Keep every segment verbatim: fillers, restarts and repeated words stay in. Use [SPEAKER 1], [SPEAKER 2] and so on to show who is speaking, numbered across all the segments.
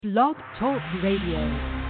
[SPEAKER 1] Blog Talk Radio.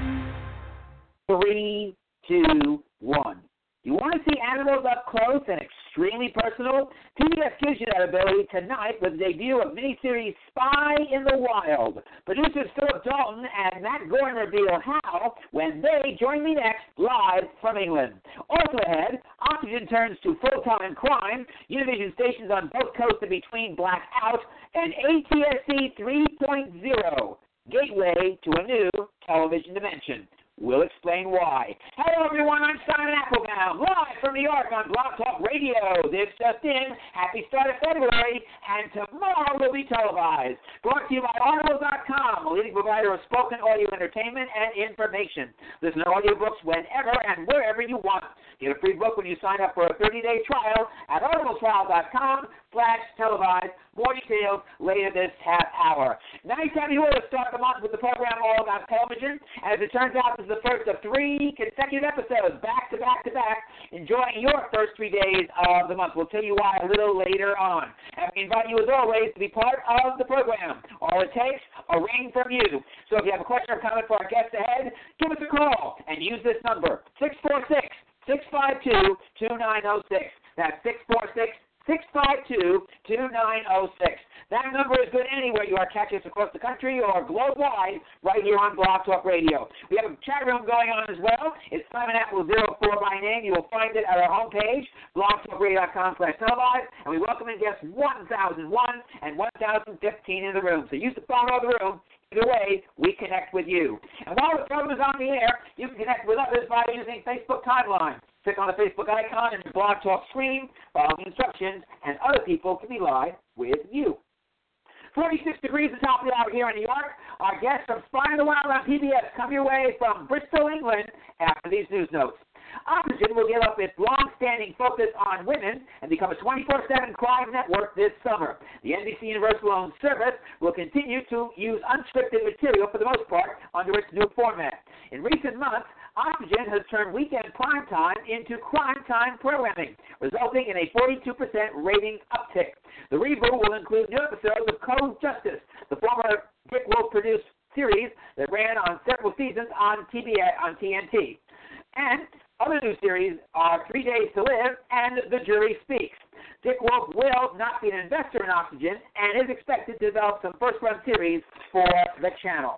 [SPEAKER 2] Three, two, one. You want to see animals up close and extremely personal? P B S gives you that ability tonight with the debut of miniseries Spy in the Wild. Producers Philip Dalton and Matt Gordon reveal how when they join me next live from England. Also ahead, Oxygen turns to full-time crime, Univision stations on both coasts in between black out, and A T S C three point oh, gateway to a new television dimension. We'll explain why. Hello, everyone. I'm Simon Applebaum, live from New York on Blog Talk Radio. This just in. Happy start of February, and tomorrow will be televised. Brought to you by Audible dot com, a leading provider of spoken audio entertainment and information. Listen to audiobooks whenever and wherever you want. Get a free book when you sign up for a thirty-day trial at audible trial dot com slash televised. More details later this half hour. Nice having you with us. Start the month with the program All About Television. As it turns out, this is the first of three consecutive episodes, back to back to back, enjoying your first three days of the month. We'll tell you why a little later on. And we invite you, as always, to be part of the program. All it takes, a ring from you. So if you have a question or comment for our guests ahead, give us a call and use this number, six four six, six five two, two nine zero six. That's six four six, six five two, two nine zero six. That number is good anywhere you are catching us across the country or globe-wide right here on Blog Talk Radio. We have a chat room going on as well. It's Simon Apple zero four by name. You will find it at our homepage, blog talk radio dot com slash televised, and we welcome in guests one thousand one and one thousand fifteen in the room. So use the phone or the room. Either way, we connect with you. And while the program is on the air, you can connect with others by using Facebook Timeline. Click on the Facebook icon in the Blog Talk screen, follow the instructions, and other people can be live with you. forty-six degrees at the top of the hour here in New York. Our guests from Spy in the Wild on P B S come your way from Bristol, England, after these news notes. Oxygen will give up its long-standing focus on women and become a twenty-four seven crime network this summer. The N B C Universal-owned service will continue to use unscripted material for the most part under its new format. In recent months, Oxygen has turned weekend primetime into crime time programming, resulting in a forty-two percent rating uptick. The reboot will include new episodes of Code Justice, the former Dick Wolf-produced series that ran on several seasons on T B S, on T N T. And other new series are Three Days to Live and The Jury Speaks. Dick Wolf will not be an investor in Oxygen and is expected to develop some first-run series for the channel.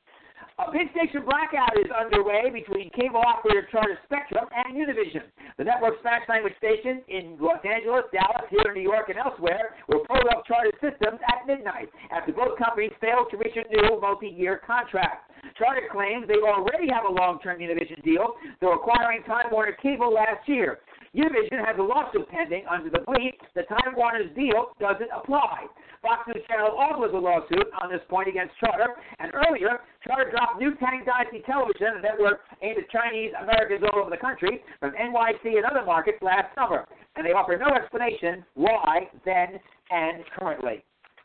[SPEAKER 2] A big station blackout is underway between cable operator Charter Spectrum and Univision. The network's Spanish language stations in Los Angeles, Dallas, here in New York, and elsewhere will pull up Charter systems at midnight after both companies failed to reach a new multi-year contract. Charter claims they already have a long-term Univision deal, though acquiring Time Warner Cable last year. Univision has a lawsuit pending under the plea that Time Warner's deal doesn't apply. Fox News Channel also has a lawsuit on this point against Charter, and earlier, Charter dropped New Tang Dynasty Television, a network aimed at Chinese Americans all over the country, from N Y C and other markets last summer, and they offer no explanation why then and currently.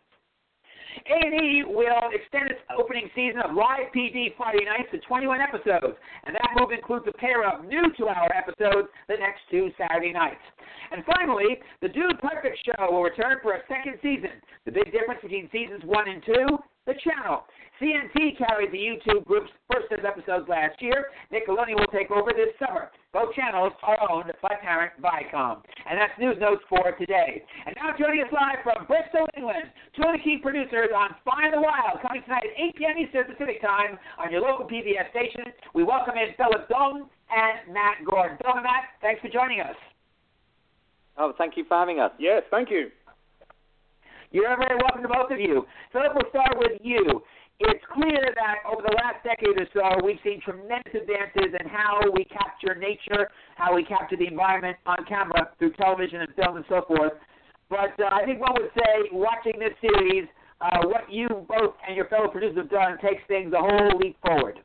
[SPEAKER 2] A and E will extend its opening season of live P D Friday nights to twenty-one episodes, and that move includes a pair of new two-hour episodes the next two Saturday nights. And finally, The Dude Perfect Show will return for a second season. The big difference between seasons one and two, the channel. C N T carried the YouTube group's first set of episodes last year. Nickelodeon will take over this summer. Both channels are owned by parent Viacom. And that's news notes for today. And now joining us live from Bristol, England, two of the key producers on Spy in the Wild, coming tonight at eight p.m. Eastern Pacific Time on your local P B S station. We welcome in Philip Dalton and Matt Gordon. Phil and Matt, thanks for joining us.
[SPEAKER 3] Oh, thank you for having us.
[SPEAKER 4] Yes, thank you.
[SPEAKER 2] You're very welcome to both of you. Philip, we'll start with you. It's clear that over the last decade or so, we've seen tremendous advances in how we capture nature, how we capture the environment on camera through television and film and so forth. But uh, I think one would say, watching this series, uh, what you both and your fellow producers have done takes things a whole leap forward.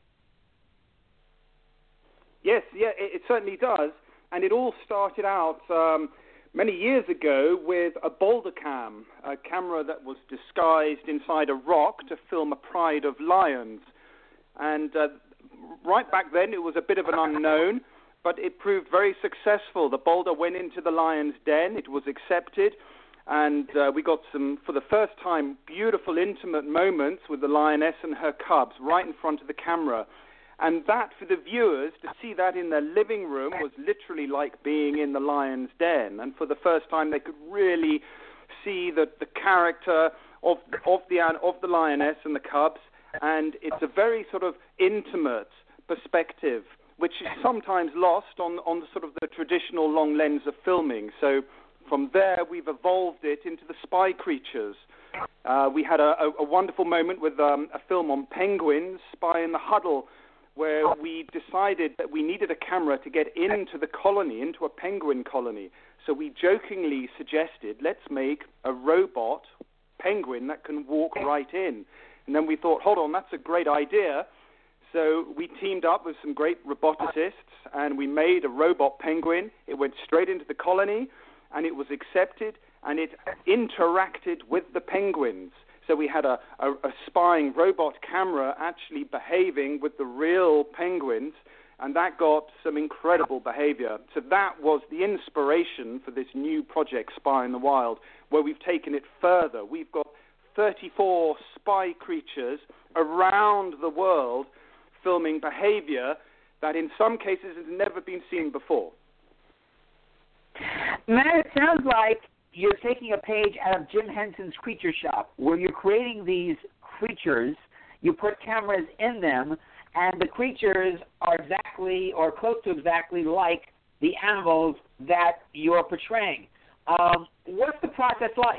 [SPEAKER 4] Yes, yeah, it, it certainly does. And it all started out um, many years ago with a boulder cam, a camera that was disguised inside a rock to film a pride of lions. And uh, right back then it was a bit of an unknown, but it proved very successful. The boulder went into the lion's den, it was accepted, And uh, we got some, for the first time, beautiful, intimate moments with the lioness and her cubs right in front of the camera. And that, for the viewers, to see that in their living room was literally like being in the lion's den. And for the first time, they could really see the, the character of, of, the, of the lioness and the cubs. And it's a very sort of intimate perspective, which is sometimes lost on, on the sort of the traditional long lens of filming. So from there, we've evolved it into the spy creatures. Uh, we had a, a, a wonderful moment with um, a film on penguins, Spy in the Huddle, where we decided that we needed a camera to get into the colony, into a penguin colony. So we jokingly suggested, let's make a robot penguin that can walk right in. And then we thought, hold on, that's a great idea. So we teamed up with some great roboticists, and we made a robot penguin. It went straight into the colony, and it was accepted, and it interacted with the penguins. So we had a, a, a spying robot camera actually behaving with the real penguins, and that got some incredible behavior. So that was the inspiration for this new project, Spy in the Wild, where we've taken it further. We've got thirty-four spy creatures around the world filming behavior that in some cases has never been seen before.
[SPEAKER 2] Matt, it sounds like you're taking a page out of Jim Henson's Creature Shop, where you're creating these creatures, you put cameras in them, and the creatures are exactly or close to exactly like the animals that you're portraying. Um, what's the process like?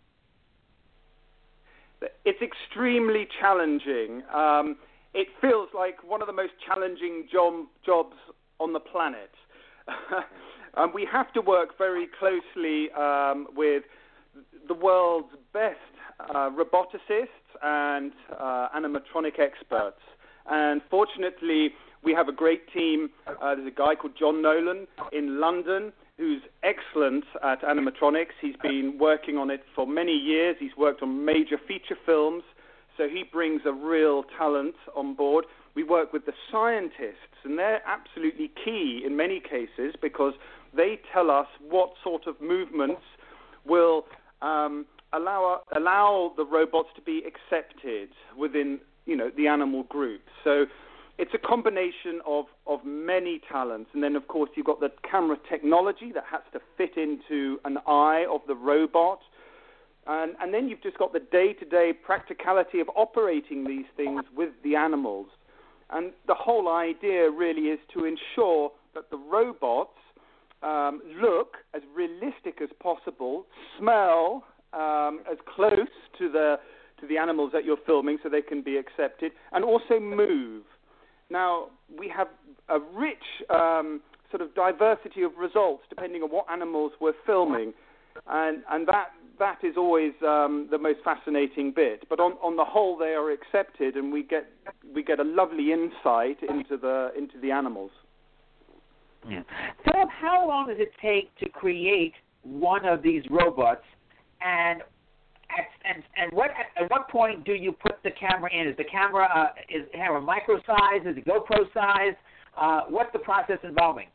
[SPEAKER 4] It's extremely challenging. Um, it feels like one of the most challenging job, jobs on the planet. um, we have to work very closely um, with the world's best uh, roboticists and uh, animatronic experts. And fortunately, we have a great team. Uh, there's a guy called John Nolan in London who's excellent at animatronics. He's been working on it for many years. He's worked on major feature films, so he brings a real talent on board. We work with the scientists, and they're absolutely key in many cases because they tell us what sort of movements will um, allow allow the robots to be accepted within, you know, the animal group. So it's a combination of, of many talents. And then, of course, you've got the camera technology that has to fit into an eye of the robot. And, and then you've just got the day-to-day practicality of operating these things with the animals. And the whole idea really is to ensure that the robots um, look as realistic as possible, smell um, as close to the to the animals that you're filming so they can be accepted, and also move. Now, we have a rich um, sort of diversity of results depending on what animals we're filming, and, and that that is always um, the most fascinating bit. But on, on the whole, they are accepted, and we get we get a lovely insight into the into the animals.
[SPEAKER 2] Yeah. Philip, how long does it take to create one of these robots, and At, and, and what, at what point do you put the camera in? Is the camera uh, is it have a micro size? Is it GoPro size? Uh, what's the process involving?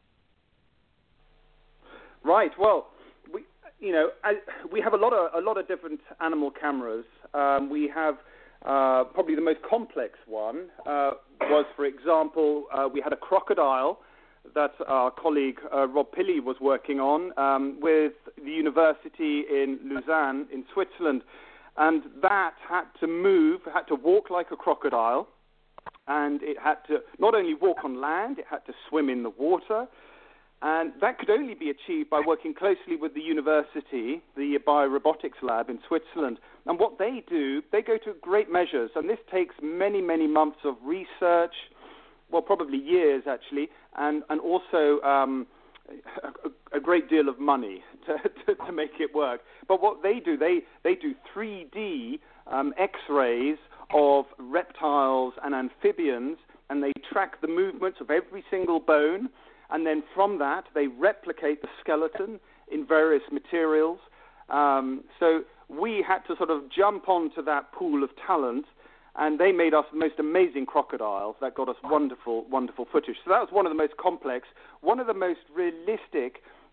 [SPEAKER 4] Right. Well, we you know I, we have a lot of a lot of different animal cameras. Um, we have uh, probably the most complex one uh, was, for example, uh, we had a crocodile that our colleague uh, Rob Pilley was working on um, with the university in Lausanne in Switzerland. And that had to move, had to walk like a crocodile, and it had to not only walk on land, it had to swim in the water. And that could only be achieved by working closely with the university, the Biorobotics Lab in Switzerland. And what they do, they go to great measures, and this takes many, many months of research, well, probably years, actually, and, and also um, a, a great deal of money to, to, to make it work. But what they do, they, they do three D um, X-rays of reptiles and amphibians, and they track the movements of every single bone, and then from that, they replicate the skeleton in various materials. Um, so we had to sort of jump onto that pool of talent, and they made us the most amazing crocodiles that got us wonderful, wonderful footage. So that was one of the most complex. One of the most realistic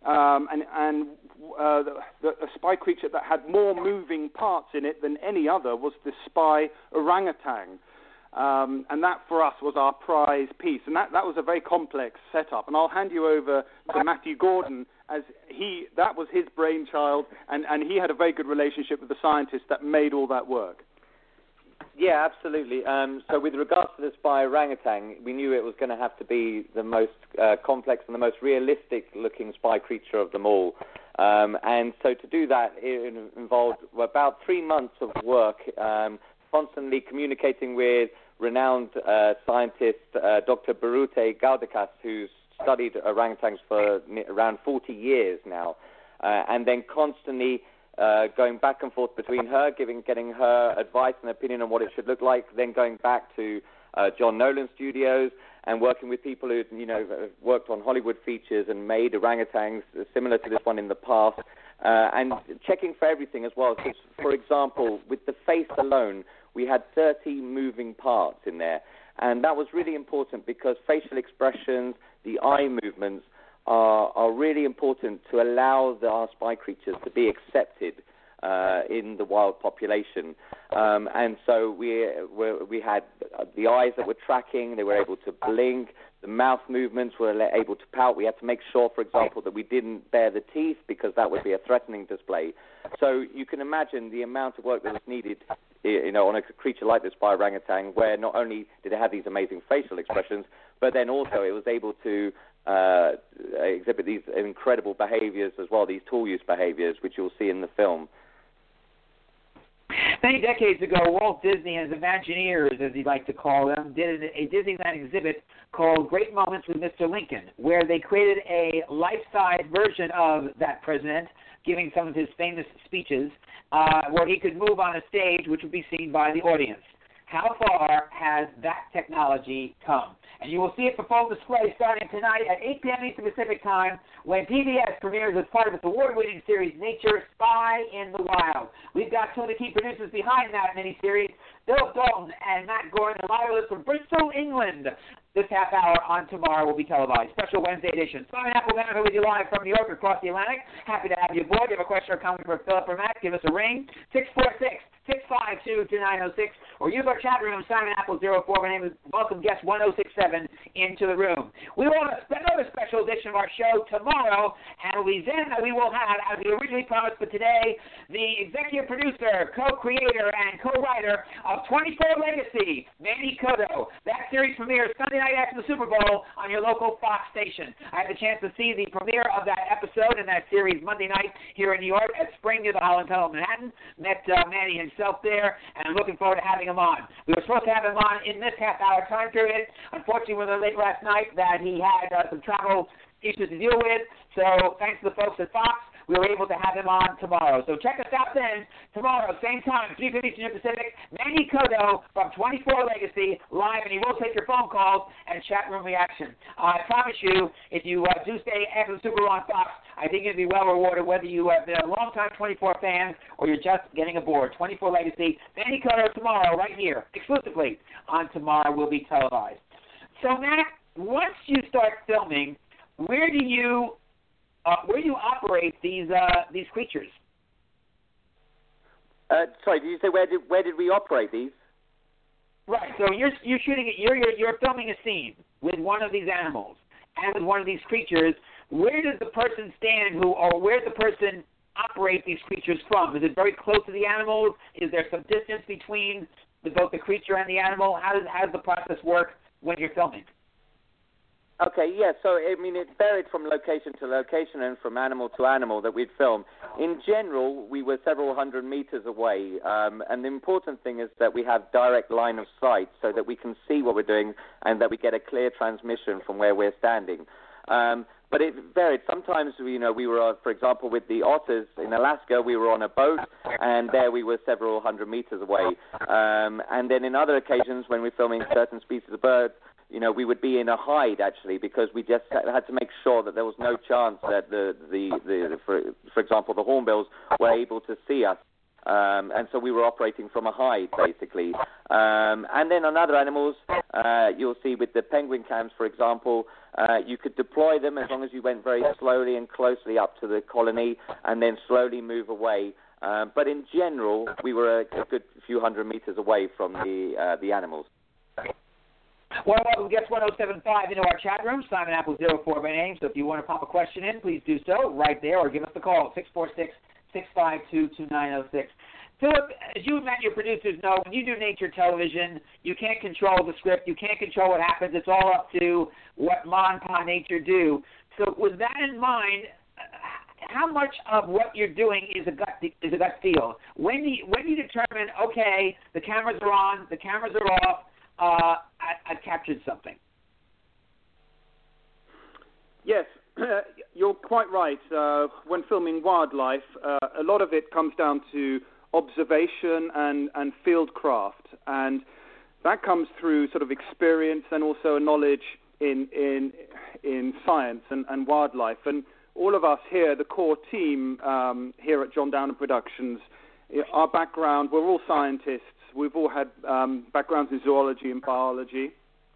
[SPEAKER 4] um, and, and uh, the, the, a spy creature that had more moving parts in it than any other was the spy orangutan. Um, and that, for us, was our prize piece. And that, that was a very complex setup. And I'll hand you over to Matthew Gordon, as he that was his brainchild, and, and he had a very good relationship with the scientists that made all that work.
[SPEAKER 3] Yeah, absolutely. Um, so with regards to the spy orangutan, we knew it was going to have to be the most uh, complex and the most realistic-looking spy creature of them all. Um, and so to do that, it involved about three months of work, um, constantly communicating with renowned uh, scientist uh, Doctor Birute Galdikas, who's studied orangutans for around forty years now, uh, and then constantly uh, going back and forth between her, giving, getting her advice and opinion on what it should look like, then going back to uh, John Nolan Studios and working with people who, you know, worked on Hollywood features and made orangutans similar to this one in the past, uh, and checking for everything as well. So, for example, with the face alone, we had thirty moving parts in there. And that was really important because facial expressions, the eye movements, are, are really important to allow the, our spy creatures to be accepted uh, in the wild population. Um, and so we, we we had the eyes that were tracking, they were able to blink, the mouth movements were able to pout. We had to make sure, for example, that we didn't bare the teeth because that would be a threatening display. So you can imagine the amount of work that was needed, you know, on a creature like this spy orangutan, where not only did it have these amazing facial expressions, but then also it was able to uh, exhibit these incredible behaviors as well, these tool use behaviors, which you'll see in the film.
[SPEAKER 2] Many decades ago, Walt Disney and his Imagineers, as he liked to call them, did a Disneyland exhibit called Great Moments with Mister Lincoln, where they created a life-size version of that president, giving some of his famous speeches, uh, where he could move on a stage which would be seen by the audience. How far has that technology come? And you will see it for full display starting tonight at eight p.m. Eastern Pacific Time when P B S premieres as part of its award-winning series, Nature Spy in the Wild. We've got two of the key producers behind that miniseries, Bill Dalton and Matt Gordon, live with us from Bristol, England. This half hour on Tomorrow will be televised. Special Wednesday edition. Simon Applebaum with you live from New York across the Atlantic. Happy to have you aboard. If you have a question or comment for Philip or Matt, give us a ring. six four six, six five two, two nine zero six. Or use our chat room, Simon Apple zero four. My name is welcome guest one oh six seven into the room. We will have another special edition of our show tomorrow, and we then we will have, as we originally promised for today, the executive producer, co-creator, and co-writer of twenty-four Legacy, Mandy Coto. That series premieres Sunday night after the Super Bowl on your local Fox station. I had the chance to see the premiere of that episode and that series Monday night here in New York at Spring near the Holland Tunnel, Manhattan. Met uh, Manny himself there, and I'm looking forward to having him on. We were supposed to have him on in this half-hour time period. Unfortunately, we were late last night that he had uh, some travel issues to deal with, so thanks to the folks at Fox, we were able to have him on tomorrow. So check us out then, tomorrow, same time, three fifty Eastern Pacific. Manny Coto from twenty-four Legacy, live, and he will take your phone calls and chat room reaction. Uh, I promise you, if you uh, do stay after the Super Bowl on Fox, I think you'll be well rewarded, whether you have been a long-time twenty-four fan or you're just getting aboard. twenty-four Legacy, Manny Coto tomorrow, right here, exclusively on Tomorrow will be televised. So, Matt, once you start filming, where do you Uh, where do you operate these uh, these creatures?
[SPEAKER 3] Uh, sorry, did you say where did where did we operate these?
[SPEAKER 2] Right. So you're you're shooting it. You're, you're you're filming a scene with one of these animals and with one of these creatures. Where does the person stand? Who or where does the person operate these creatures from? Is it very close to the animals? Is there some distance between the, both the creature and the animal? How does how does the process work when you're filming?
[SPEAKER 3] Okay, yeah, so, I mean, it varied from location to location and from animal to animal that we'd film. In general, we were several hundred meters away, um, and the important thing is that we have direct line of sight so that we can see what we're doing and that we get a clear transmission from where we're standing. Um, but it varied. Sometimes, you know, we were, uh, for example, with the otters in Alaska, we were on a boat, and there we were several hundred meters away. Um, and then in other occasions, when we're filming certain species of birds, you know, we would be in a hide, actually, because we just had to make sure that there was no chance that, the, the, the for, for example, the hornbills were able to see us. Um, and so we were operating from a hide, basically. Um, and then on other animals, uh, you'll see with the penguin cams, for example, uh, you could deploy them as long as you went very slowly and closely up to the colony and then slowly move away. Uh, but in general, we were a, a good few hundred meters away from the uh, the animals.
[SPEAKER 2] Well, welcome guest one oh seven five into our chat room. Simon Apple zero four by name. So if you want to pop a question in, please do so right there or give us a call, six four six, six five two, two nine zero six. Philip, as you and Matt, your producers, know, when you do nature television, you can't control the script. You can't control what happens. It's all up to what Ma and Pa Nature do. So with that in mind, how much of what you're doing is a gut is a gut feel? When do you, when do you determine, okay, the cameras are on, the cameras are off, uh, I, I've captured something?
[SPEAKER 4] Yes, you're quite right. Uh, when filming wildlife, uh, a lot of it comes down to observation and, and field craft, and that comes through sort of experience and also a knowledge in in in science and, and wildlife. And all of us here, the core team um, here at John Downer Productions, our background, we're all scientists. We've all had um, backgrounds in zoology and biology,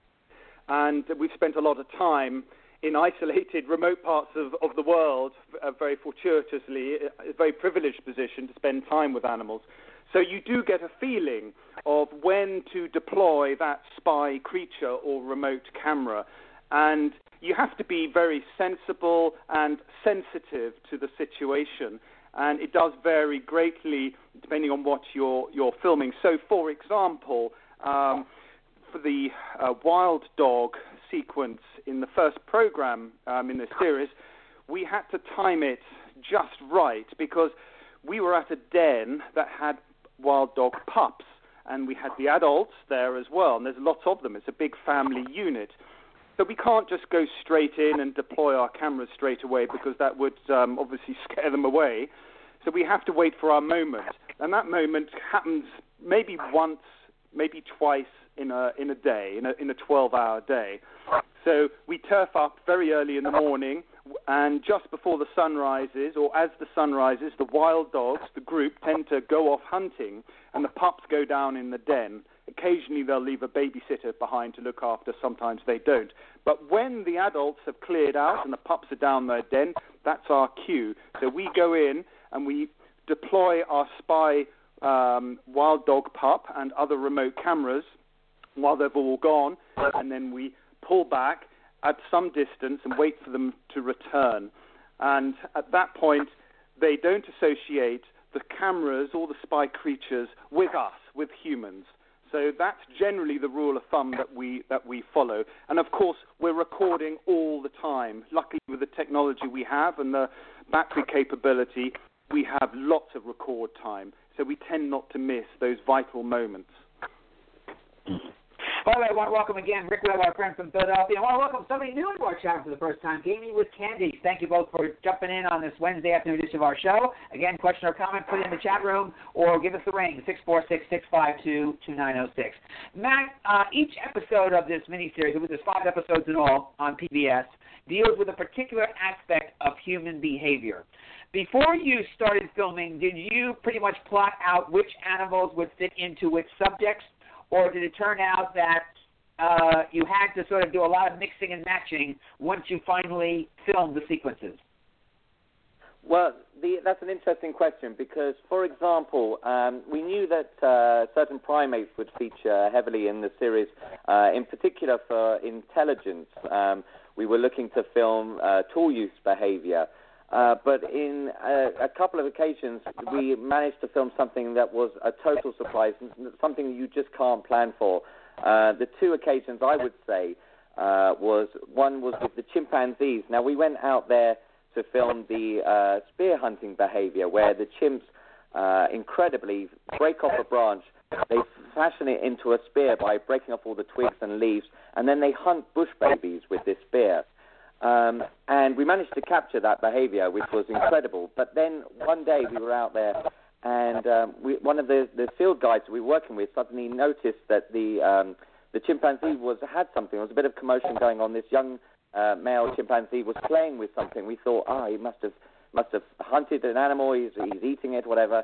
[SPEAKER 4] and we've spent a lot of time in isolated, remote parts of, of the world, uh, very fortuitously, a very privileged position to spend time with animals. So you do get a feeling of when to deploy that spy creature or remote camera. And you have to be very sensible and sensitive to the situation. And it does vary greatly depending on what you're, you're filming. So, for example, um, for the uh, wild dog sequence in the first program um, in this series, we had to time it just right because we were at a den that had wild dog pups, and we had the adults there as well, and there's lots of them. It's a big family unit. So we can't just go straight in and deploy our cameras straight away because that would um, obviously scare them away. So we have to wait for our moment. And that moment happens maybe once, maybe twice in a in a day, in a in a twelve-hour day. So we turf up very early in the morning, and just before the sun rises, or as the sun rises, the wild dogs, the group, tend to go off hunting, and the pups go down in the den. Occasionally they'll leave a babysitter behind to look after, sometimes they don't. But when the adults have cleared out and the pups are down their den, that's our cue. So we go in and we deploy our spy um, wild dog pup and other remote cameras while they've all gone, and then we pull back at some distance and wait for them to return. And at that point, they don't associate the cameras or the spy creatures with us, with humans. So that's generally the rule of thumb that we that we follow. And of course, we're recording all the time. Luckily, with the technology we have and the battery capability, we have lots of record time. So we tend not to miss those vital moments.
[SPEAKER 2] By the way, I want to welcome again Rick Webb, our friend from Philadelphia. I want to welcome somebody new into our chat for the first time, Gaming with Candy. Thank you both for jumping in on this Wednesday afternoon edition of our show. Again, question or comment, put it in the chat room or give us a ring, six four six, six five two, two nine zero six. Matt, uh, each episode of this miniseries, there's five episodes in all on P B S, deals with a particular aspect of human behavior. Before you started filming, did you pretty much plot out which animals would fit into which subjects? Or did it turn out that uh, you had to sort of do a lot of mixing and matching once you finally filmed the sequences?
[SPEAKER 3] Well, the, that's an interesting question because, for example, um, we knew that uh, certain primates would feature heavily in the series, uh, in particular for intelligence. Um, we were looking to film uh, tool use behavior. Uh, but in a, a couple of occasions, we managed to film something that was a total surprise, something you just can't plan for. Uh, the two occasions, I would say, uh, was one was with the chimpanzees. Now, we went out there to film the uh, spear hunting behavior, where the chimps uh, incredibly break off a branch, they fashion it into a spear by breaking off all the twigs and leaves, and then they hunt bush babies with this spear. Um, and we managed to capture that behavior, which was incredible. But then one day we were out there, and um, we, one of the, the field guides we were working with suddenly noticed that the um, the chimpanzee was had something. There was a bit of commotion going on. This young uh, male chimpanzee was playing with something. We thought, ah, oh, he must have must have hunted an animal. He's, he's eating it, whatever.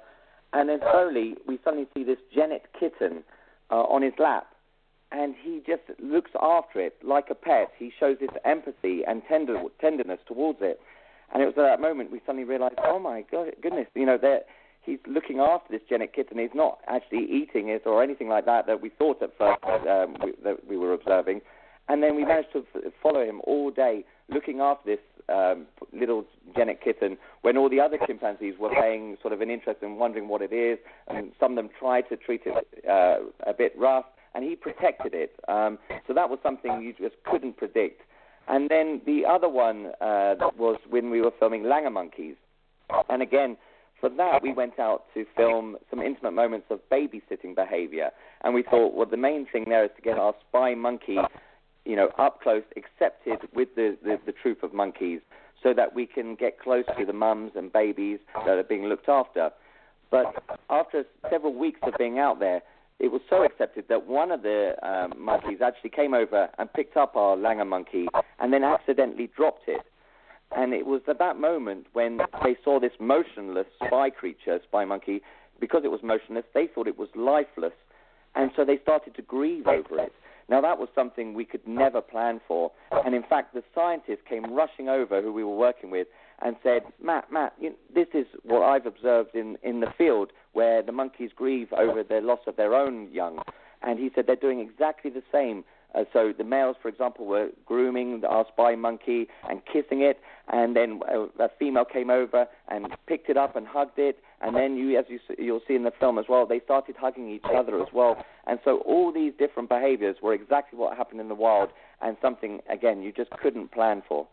[SPEAKER 3] And then slowly, we suddenly see this genet kitten uh, on his lap, and he just looks after it like a pet. He shows this empathy and tender, tenderness towards it. And it was at that moment we suddenly realized, oh my God, goodness, you know, that he's looking after this genet kitten. He's not actually eating it or anything like that that we thought at first um, we, that we were observing. And then we managed to f- follow him all day, looking after this um, little genet kitten, when all the other chimpanzees were paying sort of an interest and wondering what it is, and some of them tried to treat it uh, a bit rough, and he protected it. Um, so that was something you just couldn't predict. And then the other one uh, was when we were filming Langur monkeys. And again, for that, we went out to film some intimate moments of babysitting behavior. And we thought, well, the main thing there is to get our spy monkey, you know, up close, accepted with the, the, the troop of monkeys, so that we can get close to the mums and babies that are being looked after. But after several weeks of being out there, it was so accepted that one of the um, monkeys actually came over and picked up our Langur monkey and then accidentally dropped it. And it was at that moment when they saw this motionless spy creature, spy monkey, because it was motionless, they thought it was lifeless. And so they started to grieve over it. Now, that was something we could never plan for. And in fact, the scientists came rushing over, who we were working with, and said, Matt, Matt, you know, this is what I've observed in, in the field, where the monkeys grieve over the loss of their own young. And he said they're doing exactly the same. Uh, so the males, for example, were grooming our spy monkey and kissing it, and then a, a female came over and picked it up and hugged it, and then you, as you, you'll see in the film as well, they started hugging each other as well. And so all these different behaviors were exactly what happened in the wild, and something, again, you just couldn't plan for.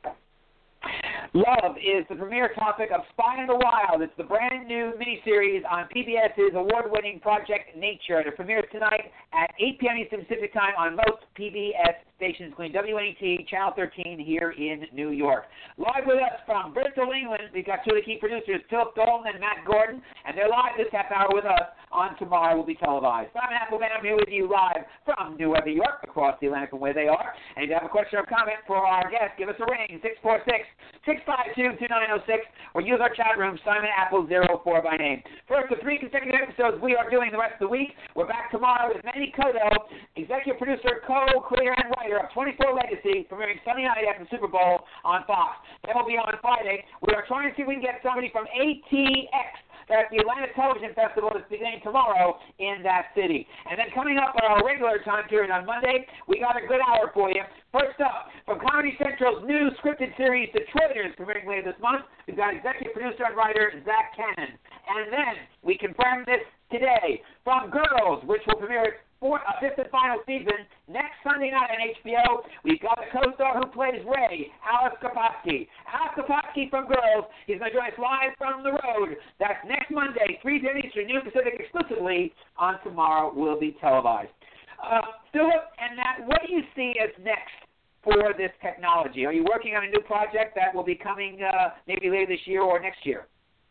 [SPEAKER 2] Love is the premier topic of Spy in the Wild. It's the brand new miniseries on PBS's award-winning Project Nature. It premieres tonight at eight p.m. Eastern Pacific Time on most P B S stations, including W N E T, Channel thirteen here in New York. Live with us from Bristol, England, we've got two of the key producers, Philip Dolan and Matt Gordon, and they're live this half hour with us. On Tomorrow will be televised. Simon Appleman, I'm here with you live from New York, across the Atlantic from where they are. And if you have a question or comment for our guest, give us a ring, six four six, six five two, two nine zero six, or use our chat room, Simon Apple zero four by name. First of three consecutive episodes we are doing the rest of the week. We're back tomorrow with Manny Coto, executive producer, co-creator, and writer of twenty-four Legacy, premiering Sunday night after the Super Bowl on Fox. Then we'll be on Friday. We are trying to see if we can get somebody from A T X at the Atlanta Television Festival that's beginning tomorrow in that city. And then coming up on our regular time period on Monday, we got a good hour for you. First up, from Comedy Central's new scripted series, Detroiters, premiering later this month, we've got executive producer and writer Zach Cannon. And then we confirmed this today from Girls, which will premiere its fourth, uh, fifth and final season next Sunday night on H B O. We've got the co-star who plays Ray, Alex Kapotsky. Alex Kapotsky from Girls. He's going to join us live from the road. That's next Monday, three p.m. Eastern, Noon Pacific, exclusively on Tomorrow Will Be Televised. Uh, Philip and Matt, what do you see as next for this technology? Are you working on a new project that will be coming uh, maybe later this year or next year?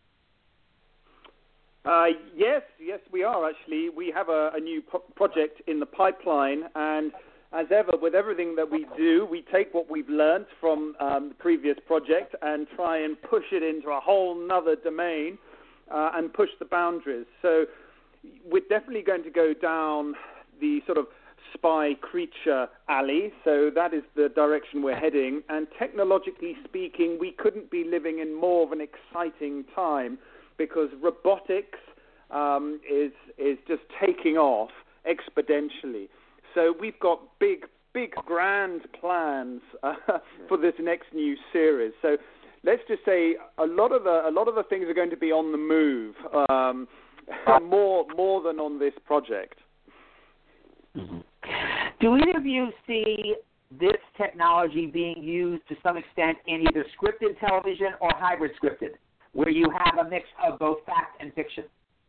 [SPEAKER 4] Uh, yes, yes, we are actually. We have a, a new pro- project in the pipeline, and as ever, with everything that we do, we take what we've learned from um, the previous project and try and push it into a whole nother domain uh, and push the boundaries. So we're definitely going to go down the sort of spy creature alley, so that is the direction we're heading, and technologically speaking, we couldn't be living in more of an exciting time, because robotics um, is is just taking off exponentially. So we've got big, big, grand plans uh, for this next new series. So let's just say a lot of the a lot of the things are going to be on the move, um, more more than on this project.
[SPEAKER 2] Mm-hmm. Do either of you see this technology being used to some extent in either scripted television or hybrid scripted, where you have a mix of both fact and fiction?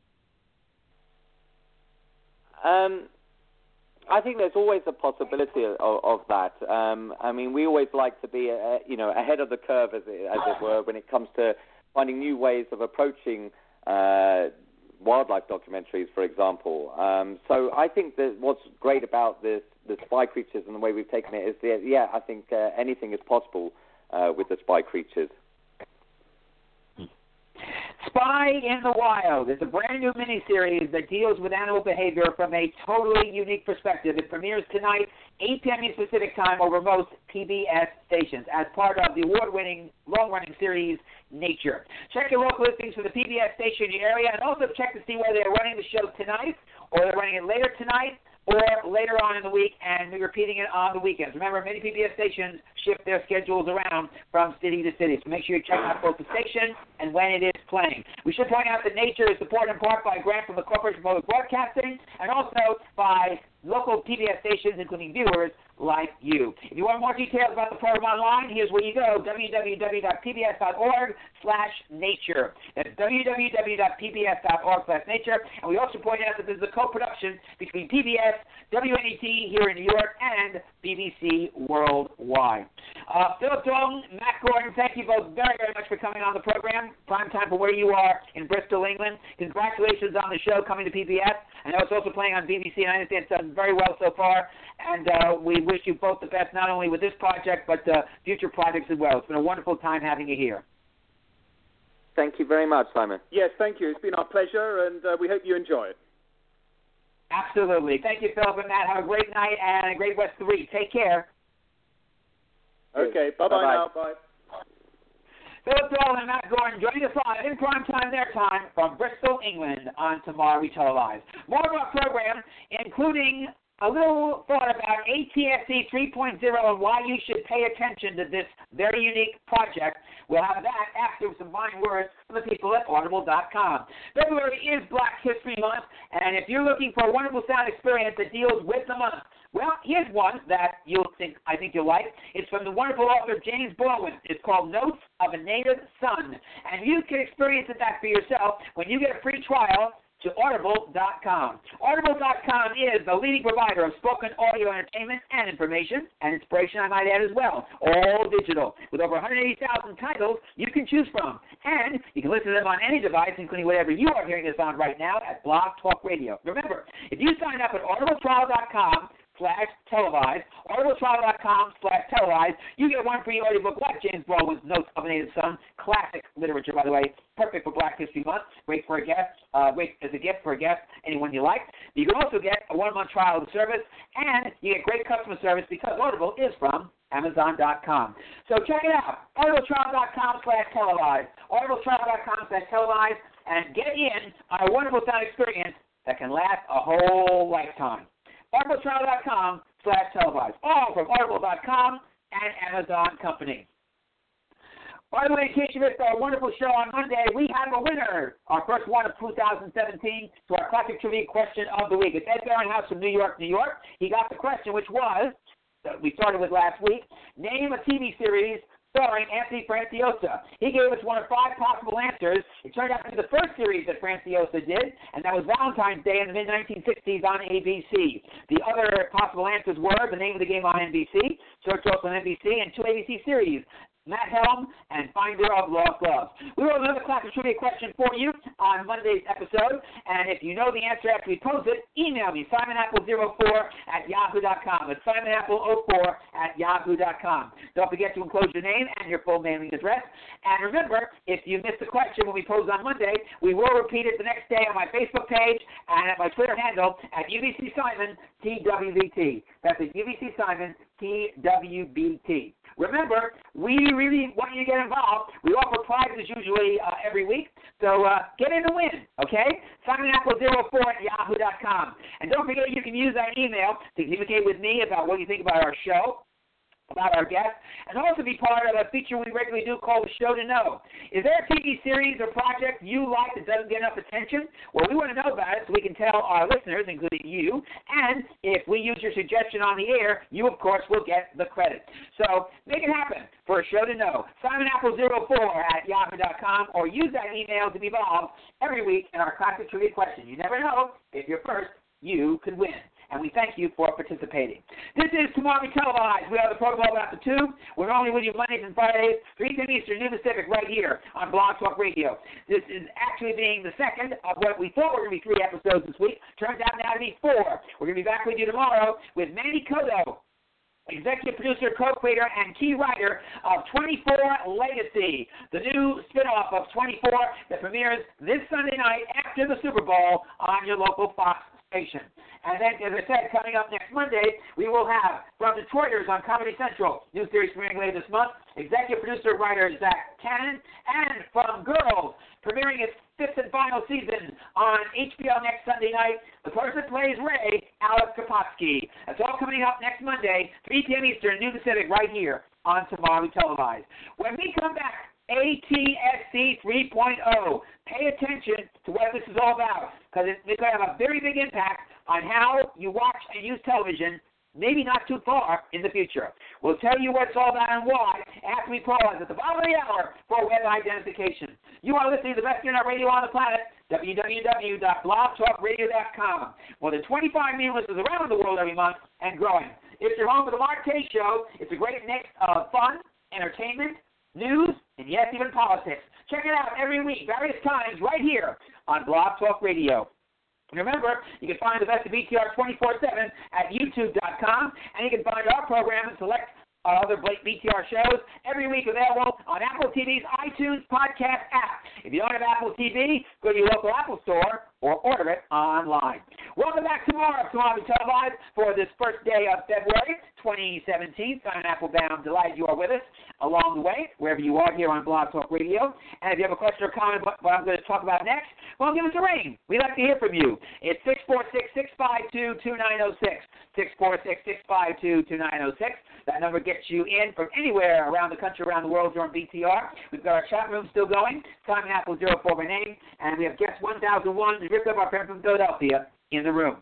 [SPEAKER 3] Um, I think there's always a possibility of, of that. Um, I mean, we always like to be, uh, you know, ahead of the curve, as it, as it were, when it comes to finding new ways of approaching uh, wildlife documentaries, for example. Um, so I think that what's great about this, the spy creatures and the way we've taken it is that, yeah, I think uh, anything is possible uh, with the spy creatures.
[SPEAKER 2] Spy in the Wild is a brand new miniseries that deals with animal behavior from a totally unique perspective. It premieres tonight, eight p.m. Eastern Pacific Time, over most P B S stations as part of the award-winning, long-running series Nature. Check your local listings for the P B S station in your area, and also check to see whether they're running the show tonight or they're running it later tonight or later on in the week and repeating it on the weekends. Remember, many P B S stations shift their schedules around from city to city, so make sure you check out both the station and when it is playing. We should point out that Nature is supported in part by a grant from the Corporation for Public Broadcasting and also by local P B S stations, including viewers like you. If you want more details about the program online, here's where you go, w w w dot p b s dot org slash nature. That's w w w dot p b s dot org slash nature. And we also point out that this is a co-production between P B S, W N E T here in New York, and B B C worldwide. Uh, Philip Dalton, Matt Gordon, thank you both very, very much for coming on the program. Prime time for where you are in Bristol, England. Congratulations on the show coming to P B S. I know it's also playing on B B C, and I understand it's done very well so far. And uh, we wish you both the best, not only with this project, but uh, future projects as well. It's been a wonderful time having you here.
[SPEAKER 3] Thank you very much, Simon.
[SPEAKER 4] Yes, thank you. It's been our pleasure, and uh, we hope you enjoy it.
[SPEAKER 2] Absolutely. Thank you, Philip and Matt. Have a great night and a great rest of the week. Take care.
[SPEAKER 4] Okay, bye-bye, bye-bye. now. Bye.
[SPEAKER 2] Philip Dalton and Matt Gordon joining us live in prime time their time from Bristol, England on Tomorrow We Televise. More of our program, including a little thought about A T S C three point oh and why you should pay attention to this very unique project. We'll have that after some fine words from the people at Audible dot com. February is Black History Month, and if you're looking for a wonderful sound experience that deals with the month, well, here's one that you'll think I think you'll like. It's from the wonderful author James Baldwin. It's called Notes of a Native Son, and you can experience that for yourself when you get a free trial to Audible dot com. Audible dot com is the leading provider of spoken audio entertainment and information and inspiration, I might add, as well. All digital. With over one hundred eighty thousand titles you can choose from. And you can listen to them on any device, including whatever you are hearing this on right now at Blog Talk Radio. Remember, if you sign up at Audible Trial dot com slash televise, Audible Trial dot com slash televise, you get one free audiobook like James Baldwin's Notes of a Native Son. Classic literature, by the way. Perfect for Black History Month. Great for a guest. Uh, great as a gift for a guest, anyone you like. You can also get a one-month trial of the service, and you get great customer service because Audible is from Amazon dot com. So check it out. Audible Trial dot com slash televise. Audible Trial dot com slash televise, and get in on a wonderful sound experience that can last a whole lifetime. Audible Trial dot com slash televise. All from Audible dot com and Amazon Company. By the way, in case you missed our wonderful show on Monday, we have a winner, our first one of two thousand seventeen, to our classic trivia question of the week. It's Ed Barinhouse from New York, New York. He got the question, which was, that we started with last week, name a T V series starring Anthony Franciosa. He gave us one of five possible answers. It turned out to be the first series that Franciosa did, and that was Valentine's Day in the mid nineteen sixties on A B C. The other possible answers were the name of the game on N B C, Search Also on N B C, and two A B C series, Matt Helm and Finder of Lost Gloves. We will have another classic trivia question for you on Monday's episode, and if you know the answer after we post it, email me, simon apple zero four at yahoo dot com. It's simon apple zero four at yahoo dot com. Don't forget to enclose your name and your full mailing address. And remember, if you missed the question when we post on Monday, we will repeat it the next day on my Facebook page and at my Twitter handle at U B C Simon T W B T. That's at U B C Simon T W B T. Remember, we really want you to get involved. We offer prizes usually uh, every week, so uh, get in and win, okay? simon apple zero four at yahoo dot com. And don't forget you can use that email to communicate with me about what you think about our show, about our guests, and also be part of a feature we regularly do called The Show to Know. Is there a T V series or project you like that doesn't get enough attention? Well, we want to know about it so we can tell our listeners, including you, and if we use your suggestion on the air, you, of course, will get the credit. So make it happen for A Show to Know. simon apple zero four at yahoo dot com, or use that email to be involved every week in our classic trivia question. You never know. If you're first, you could win. And we thank you for participating. This is Tomorrow We Televise. We are the program about the tube. We're only with you Mondays and Fridays, three p.m. Eastern, New Pacific, right here on Blog Talk Radio. This is actually being the second of what we thought were going to be three episodes this week. Turns out now to be four. We're going to be back with you tomorrow with Manny Cotto, executive producer, co-creator, and key writer of twenty-four Legacy, the new spin-off of twenty-four that premieres this Sunday night after the Super Bowl on your local Fox station. And then, as I said, coming up next Monday, we will have from Detroiters on Comedy Central, new series premiering later this month, executive producer, writer Zach Cannon, and from Girls, premiering its fifth and final season on H B O next Sunday night, the person that plays Ray, Alex Kapotsky. That's all coming up next Monday, three p.m. Eastern, noon Pacific, right here on Tomorrow We Televise. When we come back, A T S C three point oh. Pay attention to what this is all about, because it's going to have a very big impact on how you watch and use television, maybe not too far in the future. We'll tell you what it's all about and why after we pause at the bottom of the hour for web identification. You are listening to the best internet radio on the planet, w w w dot blog talk radio dot com. More than twenty-five million listeners around the world every month and growing. If you're home for the Mark Kaye Show, it's a great mix of fun, entertainment, news, and yes, even politics. Check it out every week, various times, right here on Blog Talk Radio. Remember, you can find the best of B T R twenty-four seven at youtube dot com, and you can find our program and select our other B T R shows every week available on Apple T V's iTunes podcast app. If you don't have Apple T V, go to your local Apple store or order it online. Welcome back tomorrow to Tomorrow We Televise for this first day of February twenty seventeen. Simon Applebaum, delighted you are with us along the way, wherever you are here on Blog Talk Radio. And if you have a question or comment about what I'm going to talk about next, well, give us a ring. We'd like to hear from you. It's six four six, six five two, two nine zero six, six four six, six five two, two nine zero six. That number gets you in from anywhere around the country, around the world during B T R. We've got our chat room still going, Simon Apple zero four by name, and we have guest one thousand one, Rick Up, our friend from Philadelphia, in the room.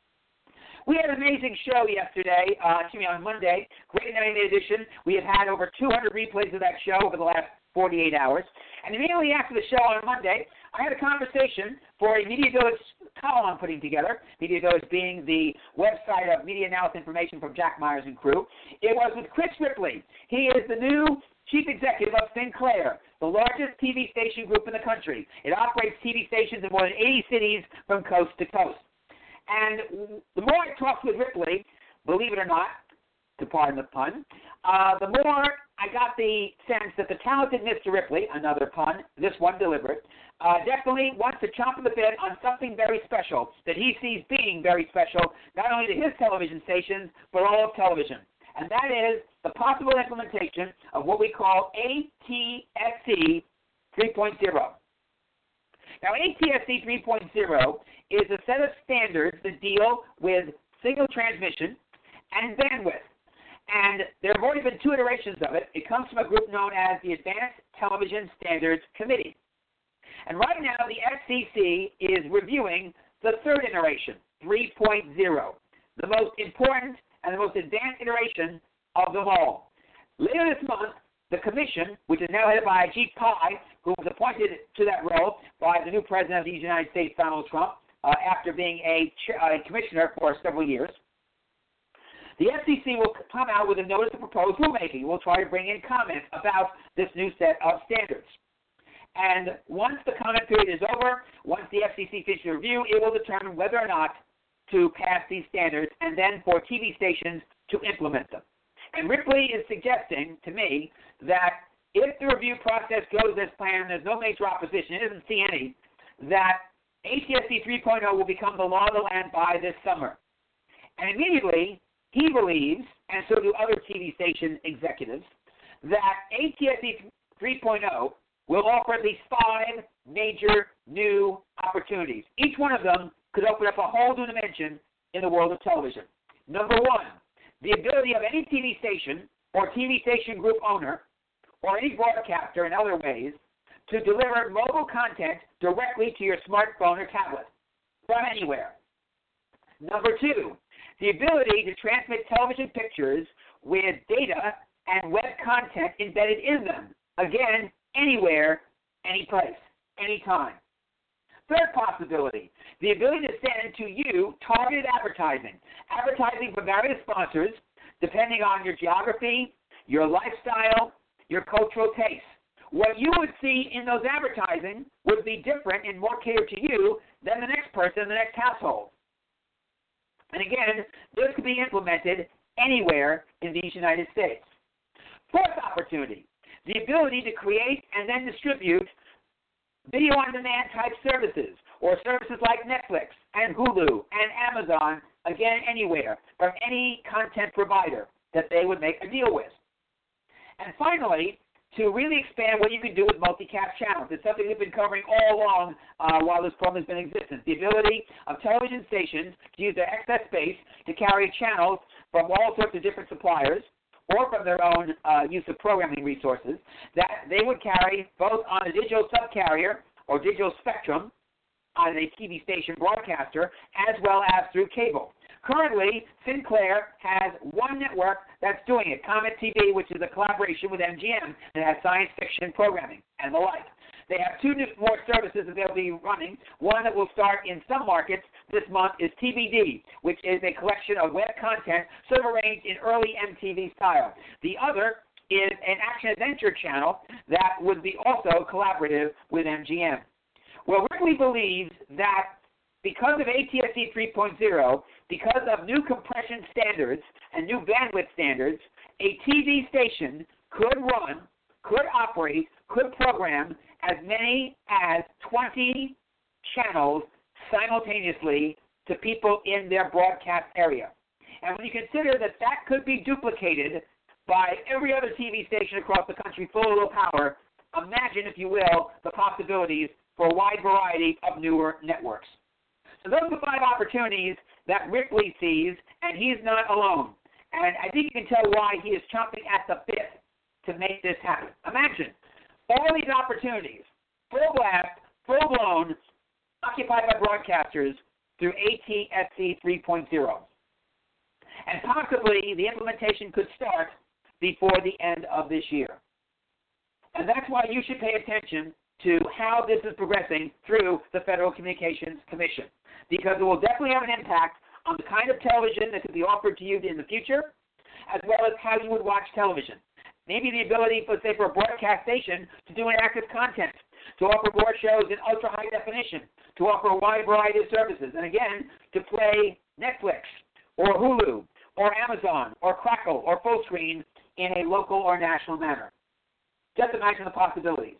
[SPEAKER 2] We had an amazing show yesterday, uh, excuse me, on Monday, great animated edition. We have had over two hundred replays of that show over the last forty-eight hours. And immediately after the show on Monday, I had a conversation for a Media Village column I'm putting together, Media Village being the website of media analysis information from Jack Myers and crew. It was with Chris Ripley. He is the new chief executive of Sinclair, the largest T V station group in the country. It operates T V stations in more than eighty cities from coast to coast. And the more I talked with Ripley, believe it or not, to pardon the pun, uh, the more I got the sense that the talented Mister Ripley, another pun, this one deliberate, uh, definitely wants to chomp at the bit on something very special that he sees being very special, not only to his television stations, but all of television. And that is the possible implementation of what we call A T S C three point oh. Now, A T S C three point oh is a set of standards that deal with signal transmission and bandwidth. And there have already been two iterations of it. It comes from a group known as the Advanced Television Standards Committee. And right now, the F C C is reviewing the third iteration, three point oh, the most important and the most advanced iteration of them all. Later this month, the commission, which is now headed by Ajit Pai, who was appointed to that role by the new president of the United States, Donald Trump, uh, after being a, a commissioner for several years, the F C C will come out with a notice of proposed rulemaking. We'll try to bring in comments about this new set of standards. And once the comment period is over, once the F C C finishes the review, it will determine whether or not to pass these standards and then for T V stations to implement them. And Ripley is suggesting to me that if the review process goes as planned, there's no major opposition, he doesn't see any, that A T S C three point oh will become the law of the land by this summer. And immediately, he believes, and so do other T V station executives, that A T S C three point oh will offer at least five major new opportunities. Each one of them could open up a whole new dimension in the world of television. Number one, the ability of any T V station or T V station group owner or any broadcaster in other ways to deliver mobile content directly to your smartphone or tablet from anywhere. Number two, the ability to transmit television pictures with data and web content embedded in them. Again, anywhere, any place, anytime. Third possibility, the ability to send to you targeted advertising, advertising from various sponsors depending on your geography, your lifestyle, your cultural tastes. What you would see in those advertising would be different and more catered to you than the next person in the next household. And again, this could be implemented anywhere in these United States. Fourth opportunity, the ability to create and then distribute video-on-demand type services, or services like Netflix and Hulu and Amazon, again, anywhere, from any content provider that they would make a deal with. And finally, to really expand what you can do with multicast channels. It's something we've been covering all along uh, while this program has been in existence. The ability of television stations to use their excess space to carry channels from all sorts of different suppliers or from their own uh, use of programming resources that they would carry both on a digital subcarrier or digital spectrum on a T V station broadcaster as well as through cable. Currently, Sinclair has one network that's doing it, Comet T V, which is a collaboration with M G M that has science fiction programming and the like. They have two new, more services that they'll be running. One that will start in some markets this month is T B D, which is a collection of web content sort of arranged in early M T V style. The other is an action-adventure channel that would be also collaborative with M G M. Well, Ripley believes that because of A T S C three point oh, because of new compression standards and new bandwidth standards, a T V station could run, could operate, could program as many as twenty channels simultaneously to people in their broadcast area. And when you consider that that could be duplicated by every other T V station across the country full of low power, imagine, if you will, the possibilities for a wide variety of newer networks. So those are five opportunities that Ripley sees, and he's not alone. And I think you can tell why he is chomping at the bit to make this happen. Imagine all these opportunities, full blast, full blown, occupied by broadcasters through A T S C three point oh. And possibly the implementation could start before the end of this year. And that's why you should pay attention to how this is progressing through the Federal Communications Commission, because it will definitely have an impact on the kind of television that could be offered to you in the future, as well as how you would watch television. Maybe the ability, for, say, for a broadcast station to do interactive content, to offer more shows in ultra-high definition, to offer a wide variety of services, and again, to play Netflix or Hulu or Amazon or Crackle or Fullscreen in a local or national manner. Just imagine the possibilities.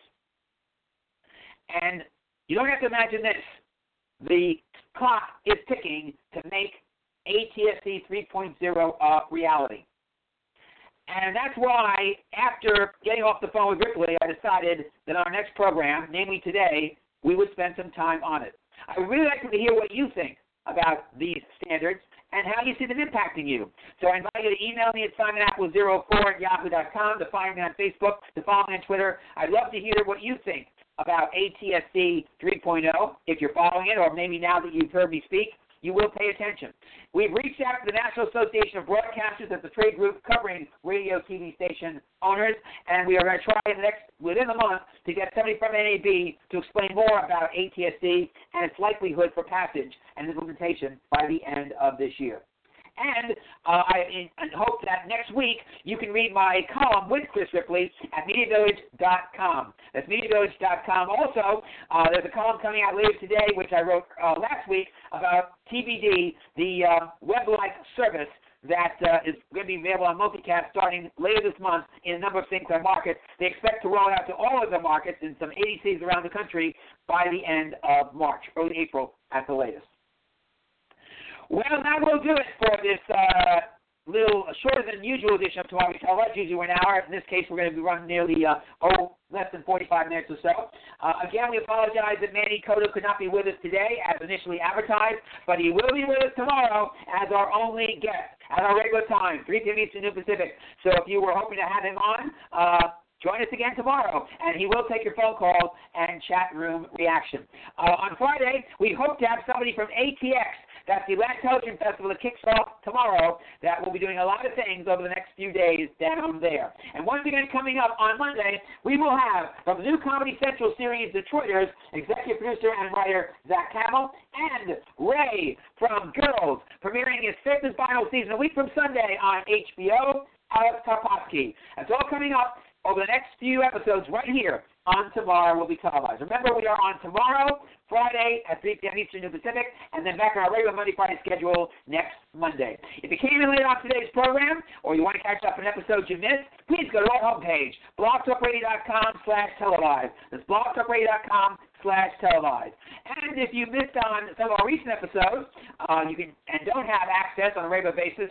[SPEAKER 2] And you don't have to imagine this. The clock is ticking to make A T S C three point oh a reality. And that's why, after getting off the phone with Ripley, I decided that on our next program, namely today, we would spend some time on it. I would really like to hear what you think about these standards and how you see them impacting you. So I invite you to email me at simon apple zero four at yahoo dot com, to find me on Facebook, to follow me on Twitter. I'd love to hear what you think about A T S C three point oh. If you're following it, or maybe now that you've heard me speak, you will pay attention. We've reached out to the National Association of Broadcasters, as the trade group covering radio T V station owners, and we are going to try in the next, within the month to get somebody from N A B to explain more about A T S C and its likelihood for passage and implementation by the end of this year. And uh, I, I hope that next week you can read my column with Chris Ripley at media village dot com. That's media village dot com. Also, uh, there's a column coming out later today, which I wrote uh, last week, about T B D, the uh, web-like service that uh, is going to be available on multicast starting later this month in a number of Sinclair markets. They expect to roll out to all of the markets in some eighty cities around the country by the end of March, early April at the latest. Well, that will do it for this uh, little shorter than usual edition of Tomorrow We Tell. That's usually an hour. In this case, we're going to be running nearly uh, oh, less than forty-five minutes or so. Uh, again, we apologize that Manny Cotto could not be with us today as initially advertised, but he will be with us tomorrow as our only guest at our regular time, three p.m. Eastern, noon Pacific. So if you were hoping to have him on, uh, join us again tomorrow, and he will take your phone calls and chat room reaction. Uh, on Friday, we hope to have somebody from A T X. That's the Latin Television Festival that kicks off tomorrow. That will be doing a lot of things over the next few days down there. And once again, coming up on Monday, we will have, from the new Comedy Central series, Detroiters, executive producer and writer Zach Hamill, and Ray from Girls, premiering his fifth and final season a week from Sunday on H B O, Alex Karpovsky. That's all coming up over the next few episodes right here on Tomorrow Will Be Televised. Remember, we are on tomorrow, Friday at three p.m. Eastern and Pacific, and then back on our regular Monday, Friday schedule next Monday. If you came in late on today's program or you want to catch up on episodes you missed, please go to our homepage, blogtalkradio.com slash televised. That's blogtalkradio.com slash televised. And if you missed on some of our recent episodes uh, you can and don't have access on a regular basis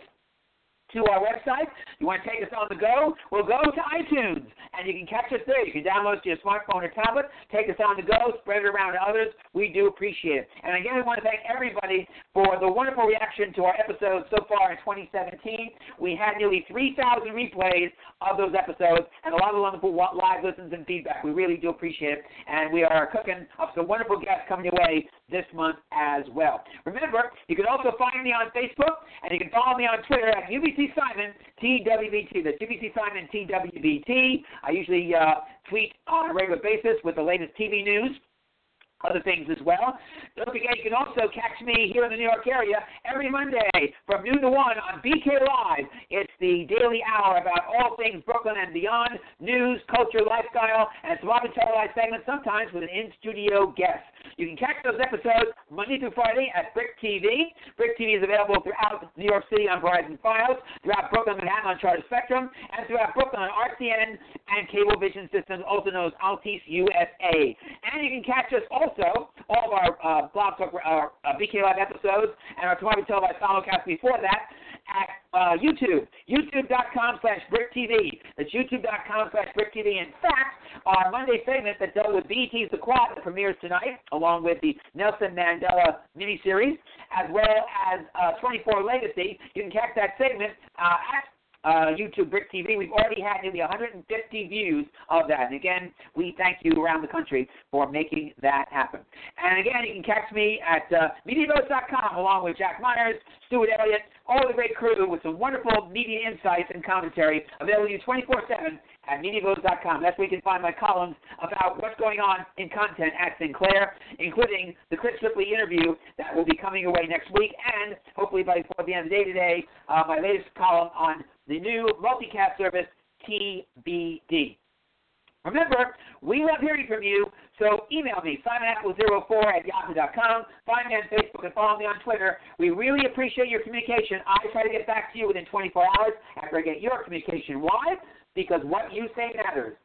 [SPEAKER 2] to our website, you want to take us on the go, well, go to iTunes, and you can catch us there. You can download it to your smartphone or tablet, take us on the go, spread it around to others. We do appreciate it. And again, we want to thank everybody for the wonderful reaction to our episodes so far in twenty seventeen. We had nearly three thousand replays of those episodes, and a lot of wonderful live listens and feedback. We really do appreciate it, and we are cooking up some wonderful guests coming your way this month as well. Remember, you can also find me on Facebook, and you can follow me on Twitter at U B C Simon T W B T. That's U B C Simon T W B T. I usually uh, tweet on a regular basis with the latest T V news, other things as well. Don't forget, you can also catch me here in the New York area every Monday from noon to one on B K Live. It's the daily hour about all things Brooklyn and beyond, news, culture, lifestyle, and some often televised segments, sometimes with an in-studio guest. You can catch those episodes Monday through Friday at Brick T V. Brick T V is available throughout New York City on Verizon Fios, throughout Brooklyn, Manhattan on Charter Spectrum, and throughout Brooklyn on R C N and Cablevision Systems, also known as Altice U S A. And you can catch us also, all of our uh, Blog Talk, uh, uh, B K Live episodes, and our Tomorrow Televised simulcast before that, at uh, YouTube, youtube.com slash BrickTV. That's youtube.com slash BrickTV. In fact, our Monday segment that dealt with B E T's The Quad that premieres tonight, along with the Nelson Mandela miniseries, as well as uh, twenty-four Legacy, you can catch that segment uh, at Uh, YouTube Brick T V. We've already had nearly one hundred fifty views of that. And again, we thank you around the country for making that happen. And again, you can catch me at uh, media votes dot com along with Jack Myers, Stuart Elliott, all the great crew with some wonderful media insights and commentary available to you twenty-four seven at media votes dot com. That's where you can find my columns about what's going on in content at Sinclair, including the Chris Ripley interview that will be coming your way next week, and hopefully by before the end of the day today, uh, my latest column on the new multicast service, T B D. Remember, we love hearing from you, so email me, simon apple zero four at yahoo dot com. Find me on Facebook and follow me on Twitter. We really appreciate your communication. I try to get back to you within twenty-four hours after I get your communication. Why? Because what you say matters.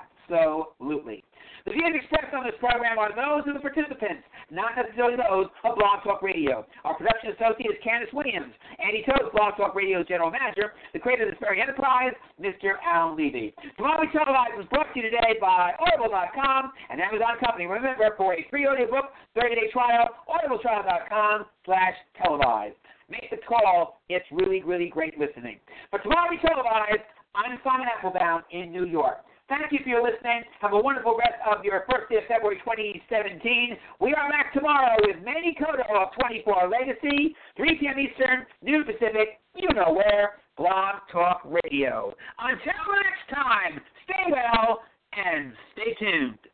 [SPEAKER 2] Absolutely. The views expressed on this program are those of the participants, not necessarily those of Blog Talk Radio. Our production associate is Candace Williams. Andy Toth, Blog Talk Radio's general manager. The creator of this very enterprise, Mister Alan Levy. Tomorrow We Televised was brought to you today by audible dot com and Amazon Company. Remember, for a free audiobook, thirty-day trial, audible trial dot com slash televised. Make the call. It's really, really great listening. But Tomorrow We Televised, I'm Simon Applebaum in New York. Thank you for your listening. Have a wonderful rest of your first day of February twenty seventeen. We are back tomorrow with Manny Cotto of twenty-four Legacy, three p.m. Eastern, noon Pacific, you know where, Blog Talk Radio. Until next time, stay well and stay tuned.